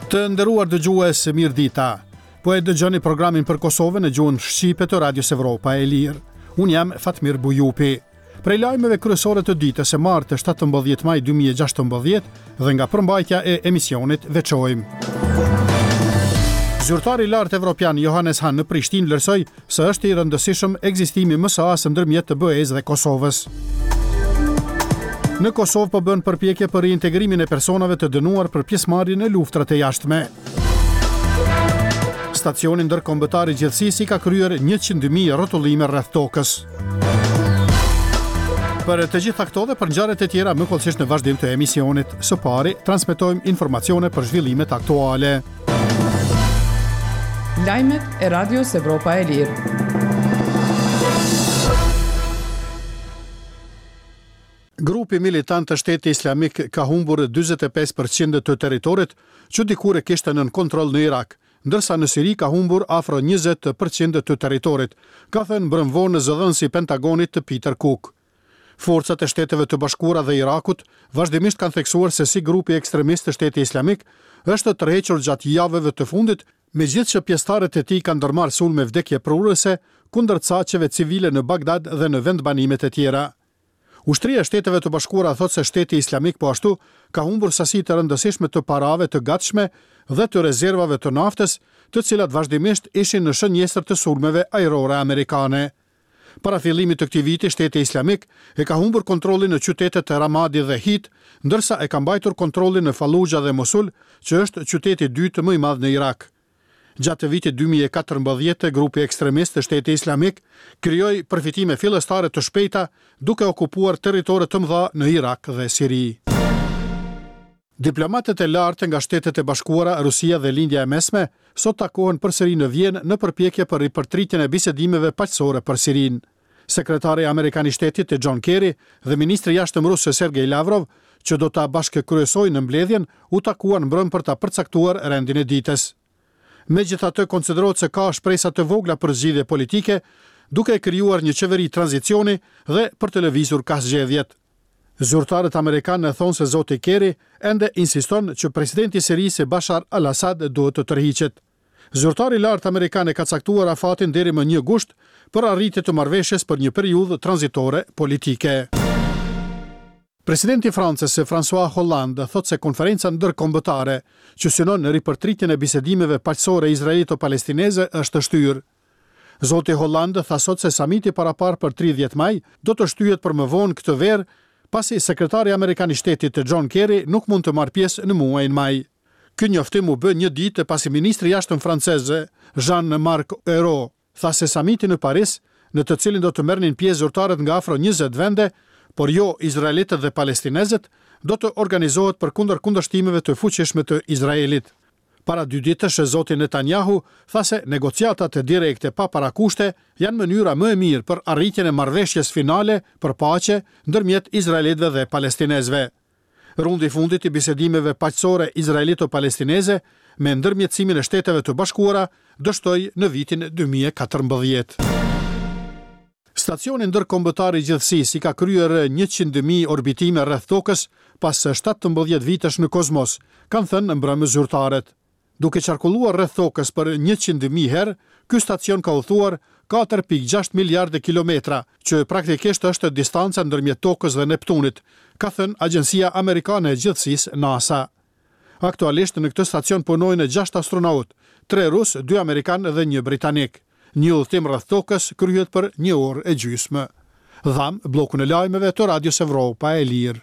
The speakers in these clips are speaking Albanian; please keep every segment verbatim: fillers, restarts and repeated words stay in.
Të nderuar dëgjues, mirëdita. Po e dëgjoni programin për Kosovën në gjuhën shqipe të Radios Evropa e Lirë. Unë jam Fatmir Bujupi. Prej lajmeve kryesore të ditës së martë shtatëmbëdhjetë maj dy mijë e gjashtëmbëdhjetë dhe nga përmbajtja e emisionit veçojmë. Zyrtari i lartë evropian Johannes Hahn në Prishtinë vlerësoi se është i rëndësishëm ekzistimi M S A-s ndërmjet të B E-s dhe Kosovës. Në Kosovë po bën përpjekje për reintegrimin e personave të dënuar për pjesëmarrjen në luftrat e jashtme. Stacioni ndërkombëtar i gjithësisë ka kryer njëqind mijë rrotullime rreth tokës. Për të gjitha këto dhe për ngjarjet e tjera më kollësisht në vazhdim të emisionit, së pari transmetojmë informacione për zhvillimet aktuale. Lajmet e Radios Evropa e Lirë. Grupi militant të Shtetit Islamik ka humbur dyzet e pesë përqind të territorit që dikur e kishte nën kontroll në Irak, ndërsa në Siri ka humbur afro njëzet përqind të territorit, ka thënë brëmvon zëdhënësi Pentagonit të Peter Cook. Forcat e Shteteve të Bashkuara dhe Irakut vazhdimisht kanë theksuar se si grupi ekstremist të Shtetit Islamik është tërhequr gjatë javëve të fundit, megjithëse pjesëtarët e tij kanë ndërmarrë sulme vdekje prurëse kundër caqeve civile në Bagdad dhe në vendbanimet e tjera. Ushtria e Shteteve të Bashkuara thotë se Shteti Islamik po ashtu ka humbur sasi të rëndësishme të parave të gatshme dhe të rezervave të naftës, të cilat vazhdimisht ishin në shënjestër të sulmeve ajrore amerikane. Para fillimit të këtij viti, Shteti Islamik e ka humbur kontrollin në qytetet e Ramadi dhe Hit, ndërsa e ka mbajtur kontrollin në Fallujah dhe Mosul, që është qyteti i dytë më i madh në Irak. Gjatë vitit dy mijë e katërmbëdhjetë, grupi ekstremist të Shtetit Islamik krijoi përfitime fillestare të shpejta duke okupuar territore të mëdha në Irak dhe Siri. Diplomatët e lartë nga Shtetet e Bashkuara, Rusia dhe Lindja e Mesme sot takohen përsëri në Vjenë në përpjekje për ripërtritjen e bisedimeve paqësore për Sirinë. Sekretari amerikan i Shtetit John Kerry dhe ministri i jashtëm rus Sergej Lavrov, që do ta bashkëkryesojnë në mbledhjen, u takuan mbrëm për ta përcaktuar rendin e ditës. Megjithatë, konsiderohet se ka shpresa të vogla për zgjidhje politike, duke krijuar një qeveri tranzicioni dhe për të lëvizur ka zgjedhjet. Zyrtarët amerikanë thonë se zoti Kerry ende insiston që presidenti i Sirisë Bashar al-Assad duhet të tërhiqet. Zyrtari i lartë amerikan e ka caktuar afatin deri më një gusht për arritje të marrëveshjes për një periudhë tranzitore politike. Presidenti i Francës, François Hollande, thotë se konferenca ndërkombëtare që synon në ripërtritjen e bisedimeve paqësore izraelito-palestineze është shtyrë. Zoti Hollande tha sot se samiti parapar për tridhjetë maj do të shtyhet për më vonë këtë verë, pasi sekretari amerikan i Shtetit John Kerry nuk mund të marrë pjesë në muajin maj. Ky njoftim u bë një ditë pasi ministri i jashtëm franceze Jean-Marc Ayrault tha se samiti në Paris, në të cilin do të merrnin pjesë zyrtarët nga afro njëzet vende, por jo izraelitët dhe palestinezët, do të organizohet për kundër kundërshtimeve të fuqishme të Izraelit. Para dy ditësh, zoti Netanyahu tha se negociatat e direkte pa parakushte janë mënyra më e mirë për arritjen e marrëveshjes finale për paqe ndërmjet izraelitëve dhe palestinezëve. Rundi i fundit i bisedimeve paqësore izraelito-palestineze me ndërmjetësimin e Shteteve të Bashkuara dështoi në vitin dy mijë e katërmbëdhjetë. Stacioni ndërkombëtar i gjithësisë i ka kryer njëqind mijë orbitime rreth tokës pas shtatëmbëdhjetë vitesh në kozmos, kanë thënë mbrëmje zyrtarët. Duke qarkulluar rreth tokës për njëqind mijë herë, ky stacion ka udhëtuar katër pikë gjashtë miliardë kilometra, që praktikisht është distanca ndërmjet tokës dhe Neptunit, ka thënë Agjencia Amerikane e Gjithësisë NASA. Aktualisht në këtë stacion punojnë gjashtë astronautë, tre rus, dy amerikan dhe një britanik. Një udhëtim rreth tokës kryhet për një orë e gjysmë. Dham bllokun e lajmeve të Radios Evropa e Lirë.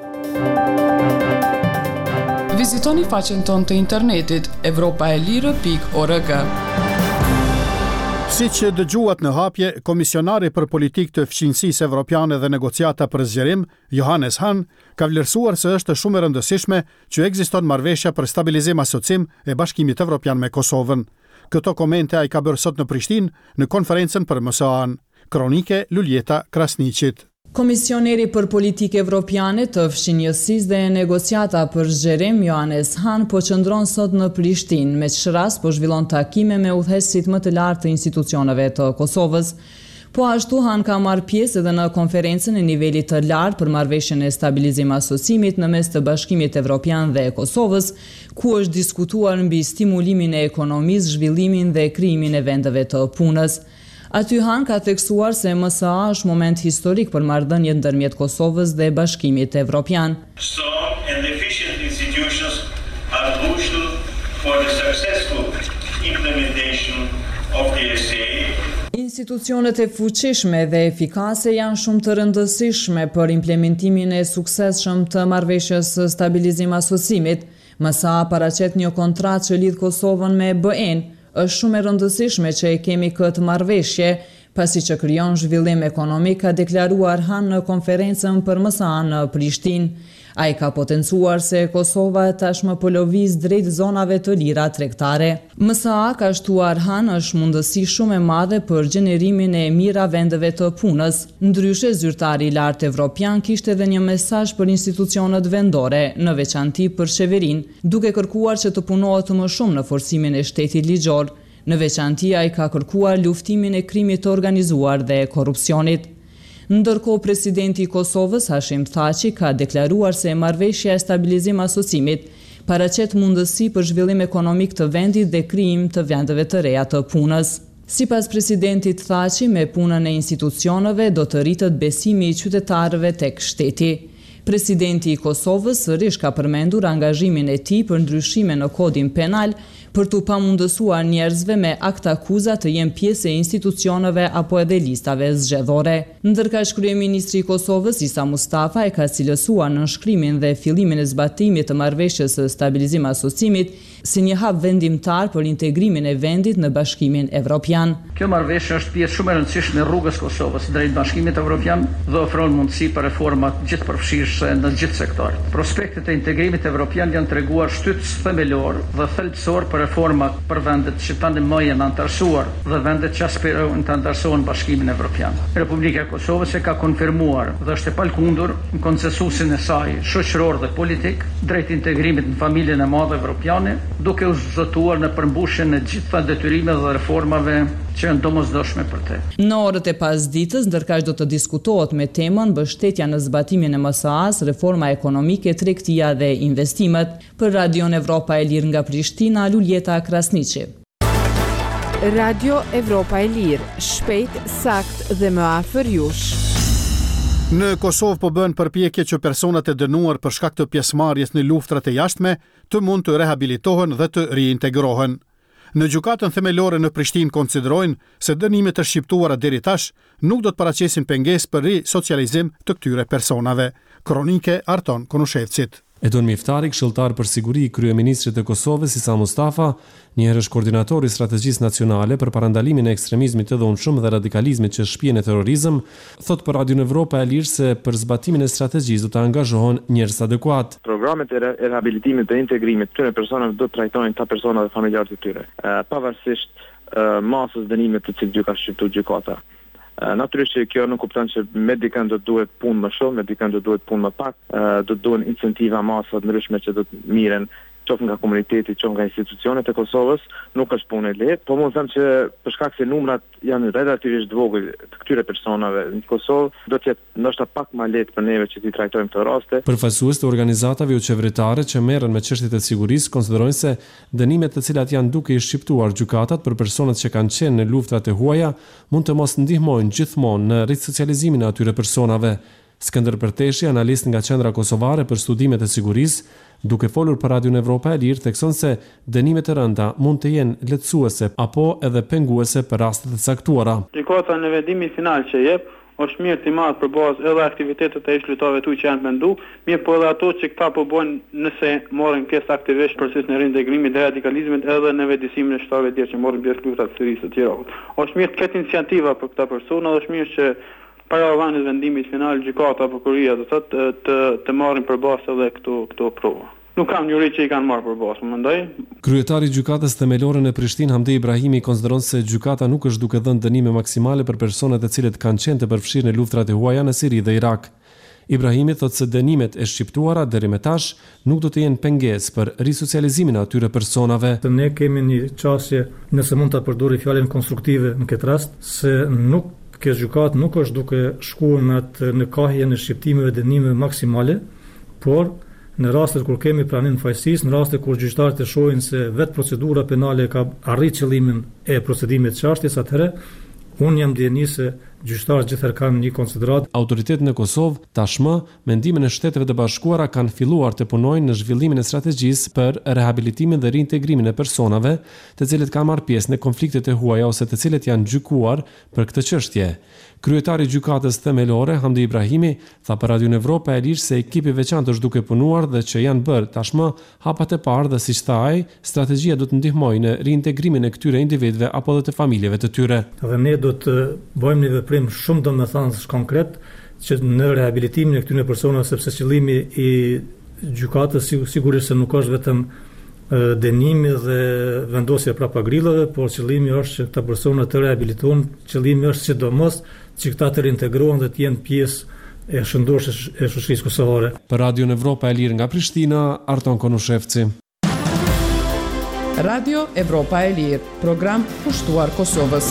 Vizitoni faqen tonë të internetit evropa e lirë pikë org. Siç dëgjuat në hapje, komisionari për politikë të fqinjësisë evropiane dhe negociata për zgjerim, Johannes Hahn, ka vlerësuar se është shumë e rëndësishme që ekziston marrëveshja për stabilizim asocim e Bashkimit Evropian me Kosovën. Këto komente ai ka bërë sot në Prishtinë në konferencën për M S A-n. Kronike Luljeta Krasniqit. Komisioneri për politikë evropiane të fshinjësisë dhe negociata për zgjerim Johannes Hahn po qëndron sot në Prishtinë, me çras po zhvillon takime me udhëheqësit më të lartë të institucioneve të Kosovës. Po ashtu Han ka marrë pjesë edhe në konferencën e nivelit të lartë për marrëveshjen e stabilizim asocimit në mes të Bashkimit Evropian dhe Kosovës, ku është diskutuar mbi stimulimin e ekonomisë, zhvillimin dhe krijimin e vendeve të punës. Aty Han ka theksuar se M S A është moment historik për marrëdhëniet ndërmjet Kosovës dhe Bashkimit Evropian. Strong and efficient institutions are crucial for the successful implementation of the S A. Institucionet e fuqishme dhe efikase janë shumë të rëndësishme për implementimin e suksesshëm të marrëveshjes së stabilizim asocimit. M S A paraqet një kontratë që lidh Kosovën me B E-n. Është shumë e rëndësishme që e kemi këtë marrëveshje, pasi që krijon zhvillim ekonomik, ka deklaruar Han në konferencën për M S A në Prishtinë. Ai ka potencuar se Kosova tashmë po lëviz drejt zonave të lira tregtare. M S A ka shtuar Han është mundësi shumë e madhe për gjenerimin e mira vendeve të punës. Ndryshe, zyrtari i lartë evropian kishte edhe një mesazh për institucionet vendore, në veçanti për qeverinë, duke kërkuar që të punohet më shumë në forcimin e shtetit ligjor. Në veçanti, ai ka kërkuar luftimin e krimit të organizuar dhe korrupsionit. Ndërkohë, presidenti i Kosovës, Hashim Thaçi, ka deklaruar se marrëveshja e stabilizim asocimit paraqet mundësi për zhvillim ekonomik të vendit dhe krijim të vendeve të reja të punës. Sipas presidentit Thaçi, me punën e institucioneve do të rritet besimi i qytetarëve tek shteti. Presidenti i Kosovës sërish ka përmendur angazhimin e tij për ndryshime në kodin penal për t'u pamundësuar njerëzve me akt akuza të jenë pjesë e institucioneve apo edhe listave zgjedhore. Ndërkaq, kryeministri i Kosovës Isa Mustafa e ka cilësuar nënshkrimin dhe fillimin e zbatimit të marrëveshjes së stabilizim asocimit si një hap vendimtar për integrimin e vendit në Bashkimin Evropian. Kjo marrëveshje është pjesë shumë e rëndësishme e rrugës Kosovës drejt Bashkimit Evropian dhe ofron mundësi për reforma gjithëpërfshirëse në gjithë sektorët. Prospektet e integrimit evropian janë treguar shtytës themelor dhe thelbësor për reforma për vendet që tani më janë antarësuar dhe vendet që aspirojnë të antarësohen në Bashkimin Evropian. Republika e Kosovës e ka konfirmuar dhe është e palkundur në konsensusin e saj shoqëror dhe politik drejt integrimit në familjen e madhe evropiane, duke u zotuar në përmbushjen e gjitha detyrimeve dhe reformave që janë domosdoshme për te. Në orët e pasdites, ndërkaq do të diskutohet me temën mbështetja në zbatimin e M S A-s, reforma ekonomike, tregtia dhe investimet. Për Radion Evropa e Lirë nga Prishtina, Luljeta Krasniqi. Radio Evropa e Lirë, shpejt, sakt dhe më afër jush. Në Kosovë po bën përpjekje që personat e dënuar për shkak të pjesëmarrjes në luftrat e jashtme të mund të rehabilitohen dhe të riintegrohen. Në gjykatën themelore në Prishtinë konsiderojnë se dënimet e shqiptuara deri tash nuk do të paraqesin pengesë për risocializim të këtyre personave. Kronike Arton Konushevcit. Edon Miftari, këshilltar për siguri i kryeministrit të Kosovës Isa Mustafa, një herë koordinator i strategjisë nacionale për parandalimin e ekstremizmit të dhunshëm dhe radikalizmit që shpihen në terrorizëm, thot për Radion Evropa e Lirë se për zbatimin e strategjisë do të angazhohen njerëz adekuat. Programet e rehabilitimit dhe integrimit të këtyre personave do të trajtojnë ta persona dhe familjarët e tyre, pavarësisht masës dënimit të cilët ka shqiptuar gjykata. Natyrisht që kjo nuk kupton që me dikën do të duhet punë më shumë, me dikën do të duhet punë më pak, do të duhen incentiva masa të ndryshme që do të miren qoftë nga komuniteti, qoftë nga institucionet e Kosovës, nuk është punë e lehtë, po mund të them që për shkak se numrat janë relativisht vogël të këtyre personave në Kosovë, do të jetë ndoshta pak më lehtë për neve që t'i trajtojmë këto raste. Përfaqësues të organizatave qeveritare që merren me çështjet e sigurisë konsiderojnë se dënimet të cilat janë duke i shqiptuar gjykatat për personat që kanë qenë në luftrat e huaja mund të mos ndihmojnë gjithmonë në risocializimin e atyre personave. Skënder Përteshi, analist nga Qendra Kosovare për Studimet e Sigurisë, duke folur për Radion Evropa e Lirë, thekson se dënimet e rënda mund të jenë lehtësuese apo edhe penguese për rastet e caktuara. Gjykata në vendimin final që jep është mirë të marrë për bazë edhe aktivitetet e ish-lojtarëve tu që janë mendu, mirë po edhe ato që këta po bojnë nëse morën pjesë aktivisht procesin e reintegrimit dhe radikalizmit edhe në vetëdijsimin e shtetëve të tjerë që morën pjesë luftat të sërisë të tjera. Është mirë të ketë iniciativa për këta persona, është mirë që para avанit vendimit final gjykata apo kuria do të thotë të të marrin përballë edhe këto këto prova. Nuk kam njëri që i kanë marrë përballë, mendoj. Kryetari i gjykatës themelore në Prishtinë, Hamdi Ibrahimi, konsideron se gjykata nuk është duke dhënë dënime maksimale për personat e cilët kanë qenë të përfshirë në luftrat e huaja në Siri dhe Irak. Ibrahimi thotë se dënimet e shqiptuara deri më tash nuk do të jenë pengesë për risocializimin e atyre personave. Ne kemi një çështje, nëse mund ta përdori fjalën konstruktive në këtë rast, se nuk kjo gjykatë nuk është duke shkuar në atë në kahjen e shqiptimeve dënimeve maksimale, por në rastet kur kemi pranim fajësisë, në rastet kur gjyqtarët e shohin se vetë procedura penale ka arrit qëllimin e procedimit të çështjes, atëherë unë jam ndjeni se gjyqtarët gjithherë kanë një konsiderat. Autoritetet në Kosovë tashmë me ndihmën e Shteteve të Bashkuara kanë filluar të punojnë në zhvillimin e strategjisë për rehabilitimin dhe reintegrimin e personave të cilët kanë marrë pjesë në konfliktet e huaja ose të cilët janë gjykuar për këtë çështje. Kryetari i gjykatës themelore, Hamdi Ibrahimi, tha për Radio Evropa e Lirë se ekipi veçantë është duke punuar dhe që janë bërë tashmë hapat e parë dhe siç tha ai, strategjia do të ndihmojë në reintegrimin e këtyre individëve apo edhe të familjeve të tyre. Dhe ne do të bëjmë një veprim shumë domethënës konkret që në rehabilitimin e këtyre personave, sepse qëllimi i gjykatës sigurisht se nuk është vetëm dënimi dhe vendosja prapa grillave, por qëllimi është që këta persona të rehabilitohen, qëllimi është sidomos që këta të reintegrohen dhe të jenë pjesë e shëndoshës e shoqërisë kosovare. Për Radio Evropa e Lirë nga Prishtina, Arton Konushevci. Radio Evropa e Lirë, program pushtuar Kosovës.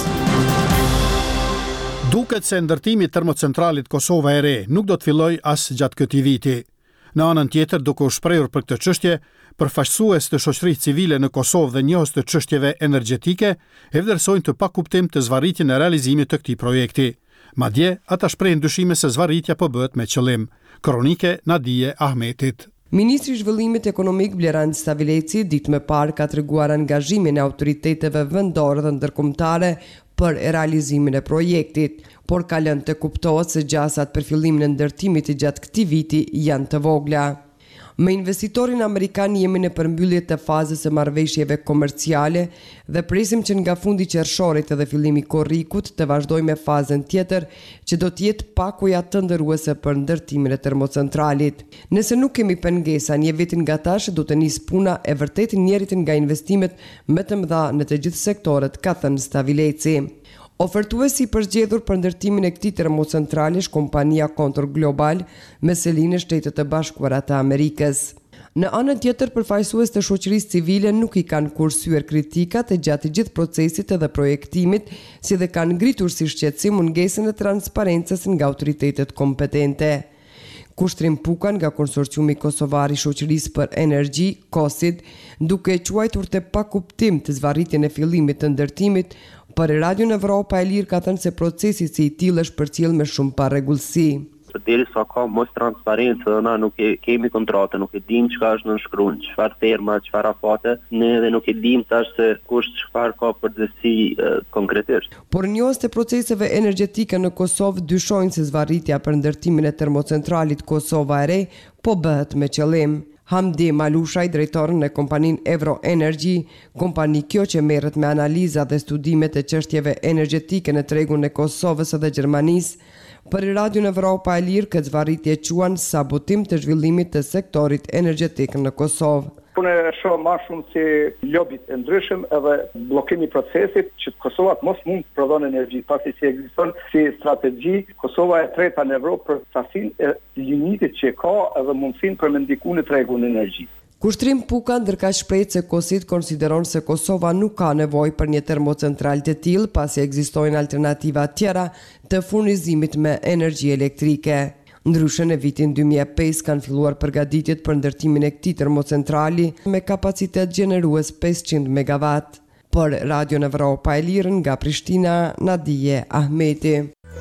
Duket se ndërtimi i termocentralit Kosova e Re nuk do të fillojë as gjatë këtij viti. Në anën tjetër, duke u shprehur për këtë çështje, përfaqësues të shoqërisë civile në Kosovë dhe njohës të çështjeve energjetike e vlerësojnë të pakuptim të zvarritjen e realizimit të këtij projekti. Madje ata shprehin dyshime se zvarritja po bëhet me qëllim. Kronike Nadije Ahmetit. Ministri i Zhvillimit Ekonomik Blerand Stavileci ditë më parë ka treguar angazhimin e autoriteteve vendore dhe ndërkombëtare për realizimin e projektit, por ka lënë të kuptohet se gjasat për fillimin e ndërtimit të gjatë këtij viti janë të vogla. Me investitorin amerikan jemi në përmbyllje të fazës së marrëveshjeve komerciale dhe presim që nga fundi qershorit edhe fillimi i korrikut të vazhdojmë me fazën tjetër që do të jetë pakuja të ndërruese për ndërtimin e termocentralit. Nëse nuk kemi pengesa një vitin nga tash, do të nis puna e vërtet njërit nga investimet më të mëdha në të gjithë sektorët, ka thënë Stavileci. Ofertuesi i përgjedhur për ndërtimin e këtij termocentrali është kompania Contour Global me selinë në Shtetet e Bashkuara të Amerikës. Në anën tjetër, përfaqësues të shoqërisë civile nuk i kanë kursyer kritikat e gjatë gjithë procesit edhe projektimit, si dhe kanë ngritur si shqetësim mungesën e transparencës nga autoritetet kompetente. Kushtrim Pukan nga Konsorciumi Kosovar i Shoqërisë për Energji, KOSID, duke quajtur të pakuptim të zvarritjen e fillimit të ndërtimit, për Radio Evropa e Lirë ka thënë se procesi si i tillë është përcjell me shumë parregullsi. Derisa ka mos transparencë, na nuk e kemi kontratë, nuk e dim çka është nënshkruar, çfarë terma, çfarë afate, ne edhe nuk e dim tash se kush çfarë ka përgjegjësi konkretisht. Por njohës të proceseve energjetike në Kosovë dyshojnë se zvarritja për ndërtimin e termocentralit Kosova e Re po bëhet me qëllim. Hamdi Malushaj, drejtorën e kompaninë Evro Energy, kompani kjo që merret me analiza dhe studimet e çështjeve energjetike në tregun e Kosovës dhe Gjermanisë, për Radio Evropa e Lirë këtë zvarritje quan sabotim të zhvillimit të sektorit energjetik në Kosovë. Unë e shoh më shumë si lobit e ndryshëm edhe bllokimi i procesit që Kosova mos mund të prodhon energji, pasi si ekziston si strategji Kosova e treta në Evropë për sasinë e limitit që ka edhe mundësinë për me ndiku në tregun e energjisë. Kushtrim Puka ndërka shprehë se KOSID konsideron se Kosova nuk ka nevojë për një termocentral të tillë pasi ekzistojnë alternativa tjera të furnizimit me energji elektrike. Ndryshe në vitin dy mijë e pesë kanë filluar përgatitjet për ndërtimin e këtij termocentrali me kapacitet gjenerues pesëqind megawatt. Për Radio Evropa e Lirë nga Prishtina, Nadije Ahmeti.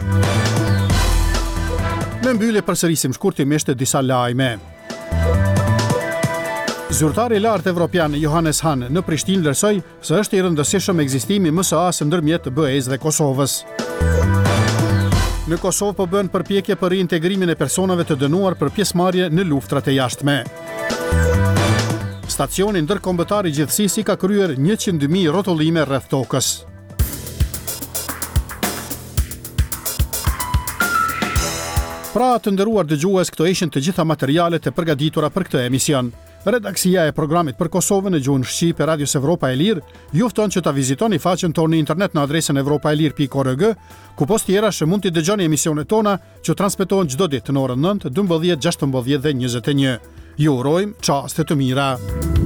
Në mbyllje përsërisim shkurtimisht disa lajme. Zyrtari i lartë evropian Johannes Hahn në Prishtinë vlerësoi se është i rëndësishëm ekzistimi M S A-s ndërmjet B E-s dhe Kosovës. Në Kosovë po bën përpjekje për reintegrimin e personave të dënuar për pjesëmarrje në luftrat e jashtme. Stacioni ndërkombëtar i gjithësisë ka kryer njëqind mijë rrotullime rreth tokës. Pra të nderuar dëgjues, këto ishin të gjitha materialet e përgatitura për këtë emision. Redaksia e programit për Kosovën në gjuhën shqipe Radios Evropa e Lirë ju fton që ta vizitoni faqen tonë në internet në adresën evropaelir pikë org, ku post tjera që mund t'i dëgjoni emisionet tona që transmetohen çdo ditë në orën nëntë, dymbëdhjetë, gjashtëmbëdhjetë dhe njëzet e një. Ju urojmë çaste të mira.